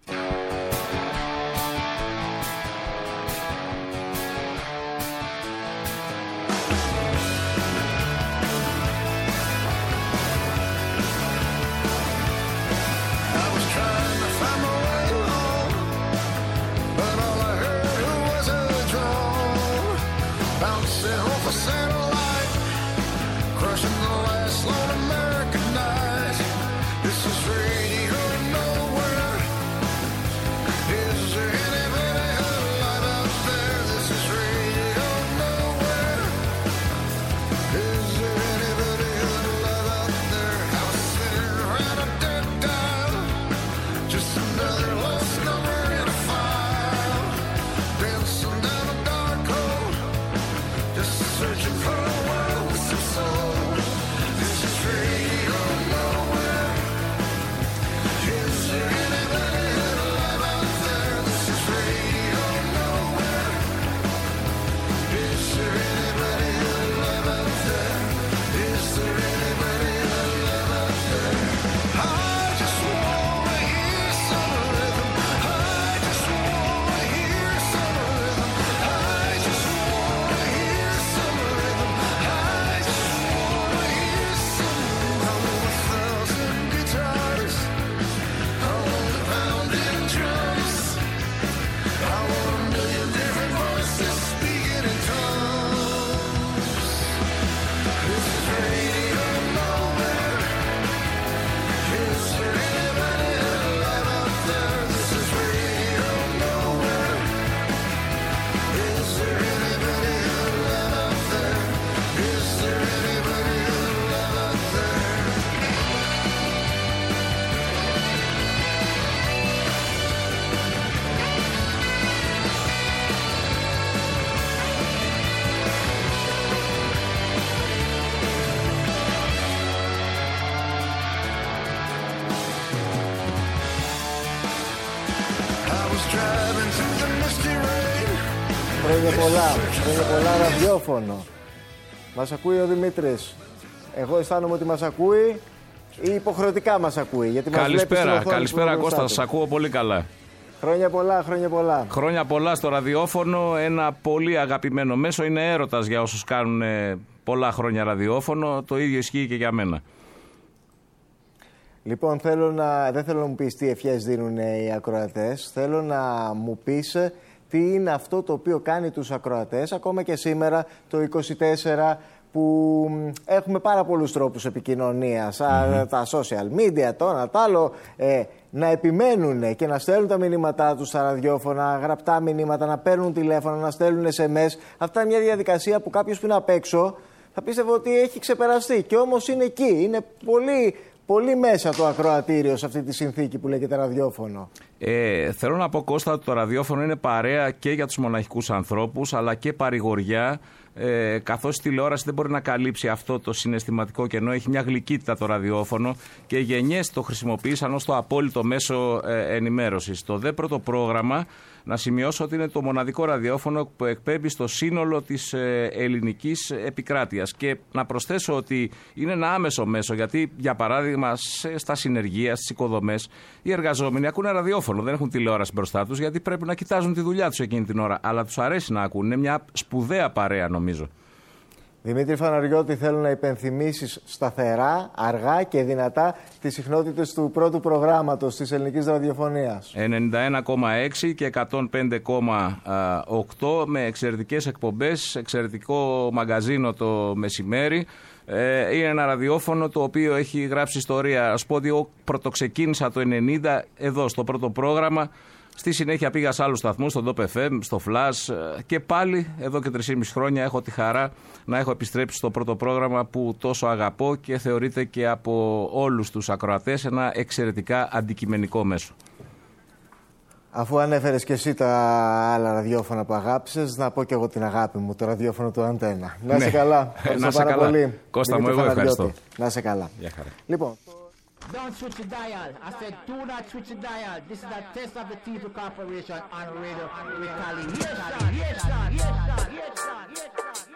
Χρόνια πολλά, χρόνια πολλά ραδιόφωνο. Μας ακούει ο Δημήτρης. Εγώ αισθάνομαι ότι μας ακούει ή υποχρεωτικά μας ακούει. Γιατί μας καλησπέρα, καλησπέρα Κώστα, σας ακούω πολύ καλά. Χρόνια πολλά, χρόνια πολλά. Χρόνια πολλά στο ραδιόφωνο, ένα πολύ αγαπημένο μέσο, είναι έρωτας για όσους κάνουν πολλά χρόνια ραδιόφωνο, το ίδιο ισχύει και για μένα. Λοιπόν, θέλω να, δεν θέλω να μου πεις τι ευχές δίνουν οι ακροατές, θέλω να μου πεις τι είναι αυτό το οποίο κάνει τους ακροατές, ακόμα και σήμερα το είκοσι τέσσερα, που έχουμε πάρα πολλούς τρόπους επικοινωνίας, mm-hmm. τα social media, το ένα το άλλο, ε, να επιμένουν και να στέλνουν τα μηνύματά τους στα ραδιόφωνα, γραπτά μηνύματα, να παίρνουν τηλέφωνα, να στέλνουν ες εμ ες. Αυτά είναι μια διαδικασία που κάποιος που είναι απ' έξω θα πίστευε ότι έχει ξεπεραστεί και όμως είναι εκεί, είναι πολύ... Πολύ μέσα το ακροατήριο σε αυτή τη συνθήκη που λέγεται ραδιόφωνο. Ε, θέλω να πω, Κώστα, ότι το ραδιόφωνο είναι παρέα και για τους μοναχικούς ανθρώπους, αλλά και παρηγοριά, ε, καθώς η τηλεόραση δεν μπορεί να καλύψει αυτό το συναισθηματικό κενό. Έχει μια γλυκύτητα το ραδιόφωνο και οι γενιές το χρησιμοποίησαν ως το απόλυτο μέσο ε, ενημέρωσης. Το δε πρώτο πρόγραμμα, να σημειώσω ότι είναι το μοναδικό ραδιόφωνο που εκπέμπει στο σύνολο της ε, ελληνικής επικράτειας. Και να προσθέσω ότι είναι ένα άμεσο μέσο, γιατί για παράδειγμα σε, στα συνεργεία, στις οικοδομές, οι εργαζόμενοι ακούνε ραδιόφωνο, δεν έχουν τηλεόραση μπροστά τους, γιατί πρέπει να κοιτάζουν τη δουλειά τους εκείνη την ώρα. Αλλά τους αρέσει να ακούν, είναι μια σπουδαία παρέα νομίζω. Δημήτρη Φαναριώτη, θέλω να υπενθυμίσεις σταθερά, αργά και δυνατά τις συχνότητες του πρώτου προγράμματος της ελληνικής ραδιοφωνίας. ενενήντα ένα κόμμα έξι και εκατόν πέντε κόμμα οκτώ με εξαιρετικές εκπομπές, εξαιρετικό μαγκαζίνο το μεσημέρι. Είναι ένα ραδιόφωνο το οποίο έχει γράψει ιστορία. Ας πω ότι εγώ πρωτοξεκίνησα το ενενήντα εδώ στο πρώτο πρόγραμμα. Στη συνέχεια πήγα σε άλλους σταθμούς, στο ντοπ εφ εμ, στο Flash και πάλι εδώ και τρία και μισό χρόνια έχω τη χαρά να έχω επιστρέψει στο πρώτο πρόγραμμα που τόσο αγαπώ και θεωρείται και από όλους τους ακροατές ένα εξαιρετικά αντικειμενικό μέσο. Αφού ανέφερες και εσύ τα άλλα ραδιόφωνα που αγάπησες, να πω και εγώ την αγάπη μου, το ραδιόφωνο του Αντένα. Να είσαι ναι. καλά. Να είσαι καλά. Πολύ. Κώστα μου, εγώ ευχαριστώ. Να είσαι καλά. Γεια χαρά. Λοιπόν. Don't switch the dial. I said, do not switch the dial. This is a test of the T V Corporation on radio retaliation. Yes, sir. Yes, sir. Yes, sir. Yes,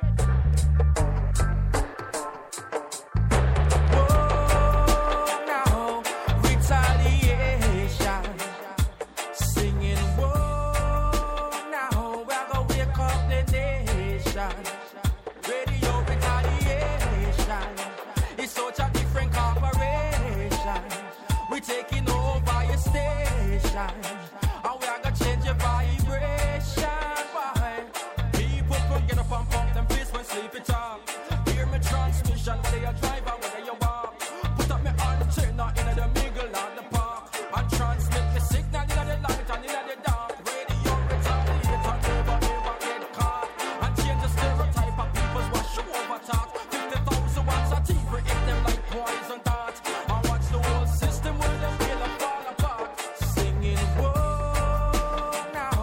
taking over your station, and we are gonna change your vibration. Why? People come get up and pump them fist when sleep it off. Hear me transmission, whether you drive or whether you walk. Put up me antenna in the middle of the park and transmit the signal in the light and in the dark. Radio retaliator, never ever get caught and change the stereotype of people's wash over talk. Fifty thousand watts of T V hit them like poison darts. And watch the whole system when them feel a fall apart. Singing, whoa, now,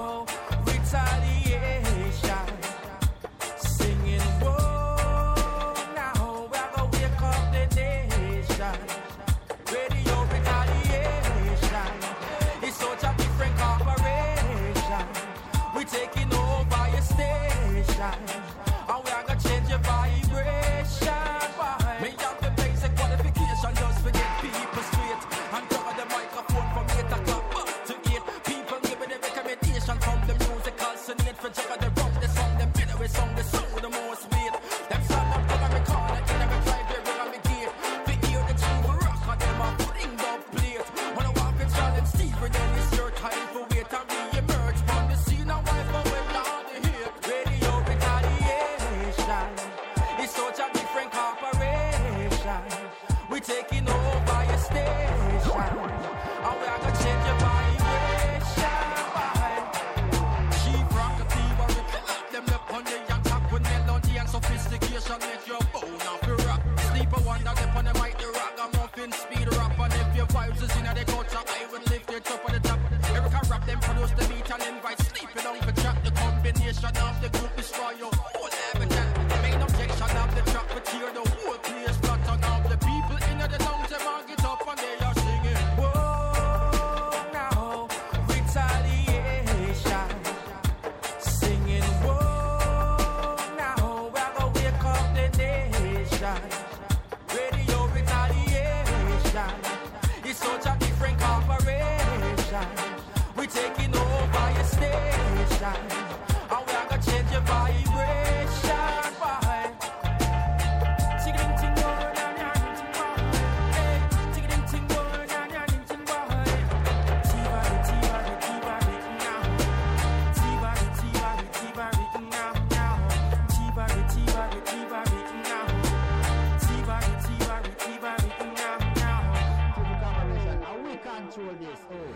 retaliation. Singing, whoa, now, we're gonna wake up the nation. Radio retaliation. It's such a different corporation. We're taking over your station, and we are gonna change your vibration. Why? Me have the basic qualification just to get people straight and cover the microphone from eight o'clock up to eight. People give me the recommendation from the musical sonate for juggle the rock, the song, the better we song, the song with the most weight. Them stand up, cover me corner, in every drive, they ring on me gate. We hear the tune we rock, and them a fling up plate. When I walk in Charlie and Steve, then it's your time for wait and re-emerge from the scene and wipe away all the hate. Radio retaliation. It's such a different corporation. We're taking over your station, and we are gonna change your vibration. Why? Chief Rocket Fever, we kill up them up on the young top with melody and sophistication. Make your bone off your rock. Sleeper wonder them on the mic, the rock, I'm muffin speed rap. And if your vibes is in the culture, I will lift it up on the top. Erica rap them, produce the beat and invite sleeping on the track. The combination of the group destroy your whole habitat. Main objection of the track, but tear the whole place flat. And all the people in the lounge, them all get up and they are singing. Whoa, now, retaliation. Singing, whoa, now, we're gonna wake up the nation. Radio retaliation. It's such a different corporation. We're taking over your station, and we are gonna change your vibration. Why? Ting-a-ding-ting, oh, na-na-ding-ting, hey, ting-a-ding-ting, oh, na-na-ding-ting, boy. T-body, T-body, T-body, now. T-body, T-body, T-body, now, now. T-body, T-body, T-body, now. T-body, T-body, T-body, now, now. T V Corporation, and we control this. Oh.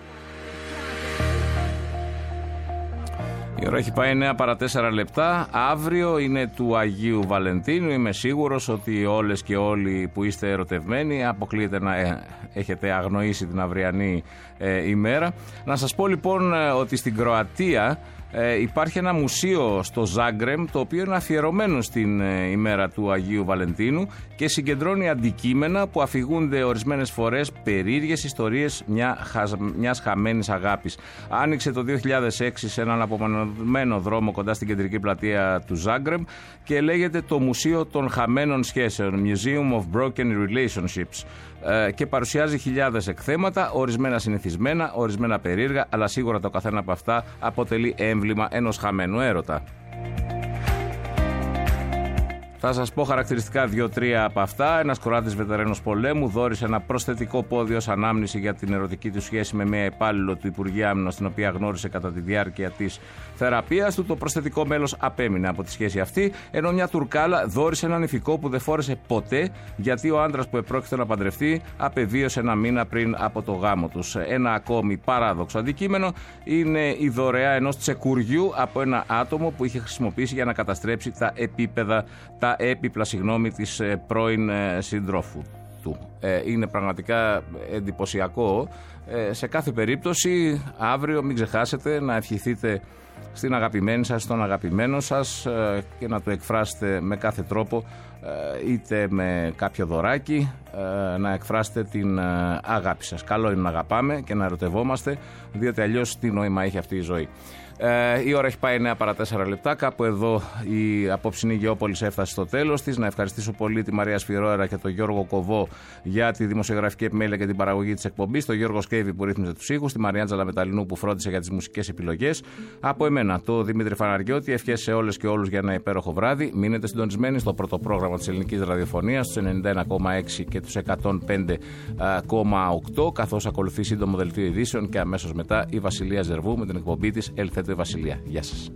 Η ώρα έχει πάει εννιά παρά τέσσερα λεπτά. Αύριο είναι του Αγίου Βαλεντίνου. Είμαι σίγουρος ότι όλες και όλοι που είστε ερωτευμένοι αποκλείεται να ε, έχετε αγνοήσει την αυριανή ε, ημέρα. Να σας πω λοιπόν ε, ότι στην Κροατία ε, υπάρχει ένα μουσείο στο Ζάγκρεμ το οποίο είναι αφιερωμένο στην ε, ημέρα του Αγίου Βαλεντίνου και συγκεντρώνει αντικείμενα που αφηγούνται ορισμένες φορές περίεργες ιστορίες μια, μιας χαμένης αγάπης. Άνοιξε το δύο χιλιάδες έξι σε έναν απομονωμένο δρόμο κοντά στην κεντρική πλατεία του Ζάγκρεμ και λέγεται το Μουσείο των Χαμένων Σχέσεων, Museum of Broken Relationships, και παρουσιάζει χιλιάδες εκθέματα, ορισμένα συνηθισμένα, ορισμένα περίεργα, αλλά σίγουρα το καθένα από αυτά αποτελεί έμβλημα ενός χαμένου έρωτα. Θα σας πω χαρακτηριστικά δύο-τρία από αυτά. Ένας Κροάτης βετεράνος πολέμου δώρισε ένα προσθετικό πόδι ως ανάμνηση για την ερωτική του σχέση με μια υπάλληλο του Υπουργείου Άμυνας, την οποία γνώρισε κατά τη διάρκεια της θεραπείας του. Το προσθετικό μέλος απέμεινε από τη σχέση αυτή, ενώ μια Τουρκάλα δώρισε έναν ηφικό που δεν φόρεσε ποτέ, γιατί ο άντρας που επρόκειτο να παντρευτεί απεβίωσε ένα μήνα πριν από το γάμο τους. Ένα ακόμη παράδοξο αντικείμενο είναι η δωρεά ενός τσεκουριού από ένα άτομο που είχε χρησιμοποιήσει για να καταστρέψει τα επίπεδα, τα έπιπλα συγγνώμη, της πρώην συντρόφου του. Είναι πραγματικά εντυπωσιακό. Σε κάθε περίπτωση, αύριο μην ξεχάσετε να ευχηθείτε στην αγαπημένη σας, στον αγαπημένο σας και να το εκφράσετε με κάθε τρόπο, είτε με κάποιο δωράκι, να εκφράσετε την αγάπη σας. Καλό είναι να αγαπάμε και να ερωτευόμαστε, διότι αλλιώς τι νόημα έχει αυτή η ζωή. Ε, η ώρα έχει πάει εννιά παρά τέσσερα λεπτά. Κάπου εδώ η απόψινή Γεώπολης έφτασε στο τέλος της. Να ευχαριστήσω πολύ τη Μαρία Σφυρόερα και τον Γιώργο Κοβό για τη δημοσιογραφική επιμέλεια και την παραγωγή της εκπομπής. Τον Γιώργο Σκέβη που ρύθμιζε τους ήχους. Τη Μαριάντζαλα Μεταλλινού που φρόντισε για τις μουσικές επιλογές. Από εμένα, το Δημήτρη Φαναριώτη. Ευχές σε όλες και όλους για ένα υπέροχο βράδυ. Μείνετε συντονισμένοι στο πρώτο πρόγραμμα της ελληνικής ραδιοφωνίας, στους ενενήντα ένα κόμμα έξι και τους εκατόν πέντε κόμμα οκτώ. Καθώς ακολουθεί σύντομο δελτίο ειδήσεων και αμέσως μετά η Βασιλεία Ζερβού με την εκπομπή της Ελθέτω Βασιλεία. Γεια σας.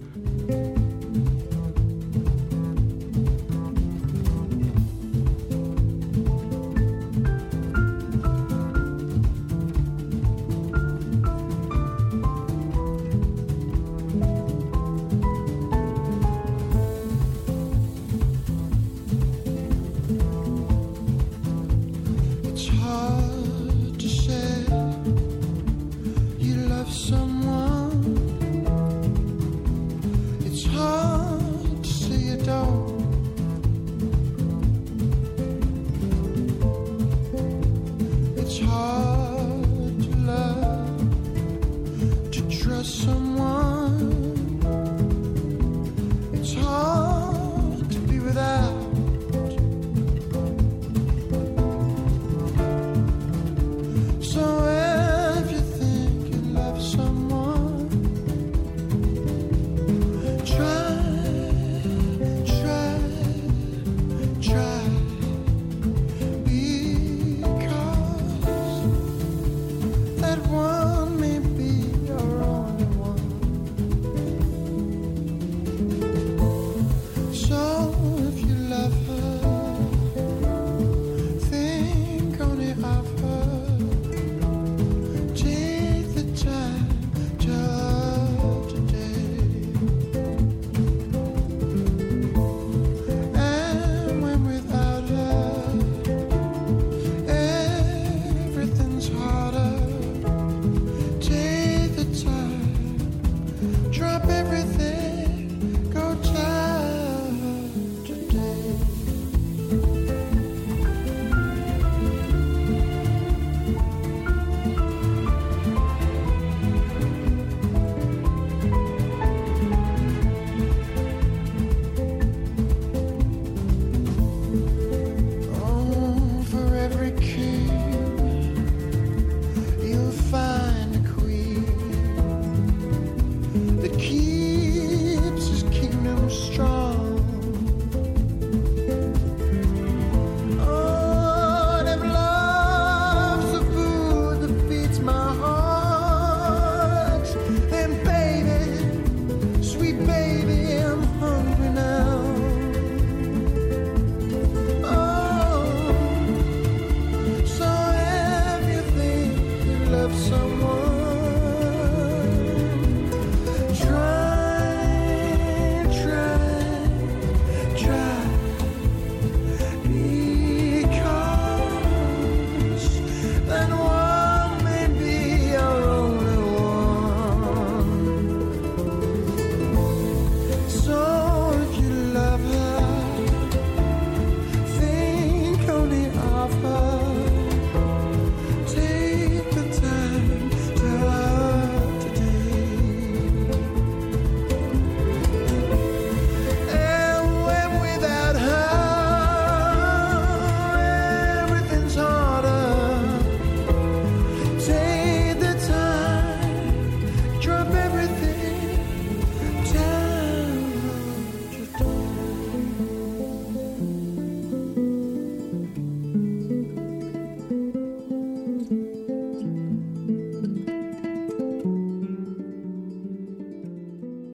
Someone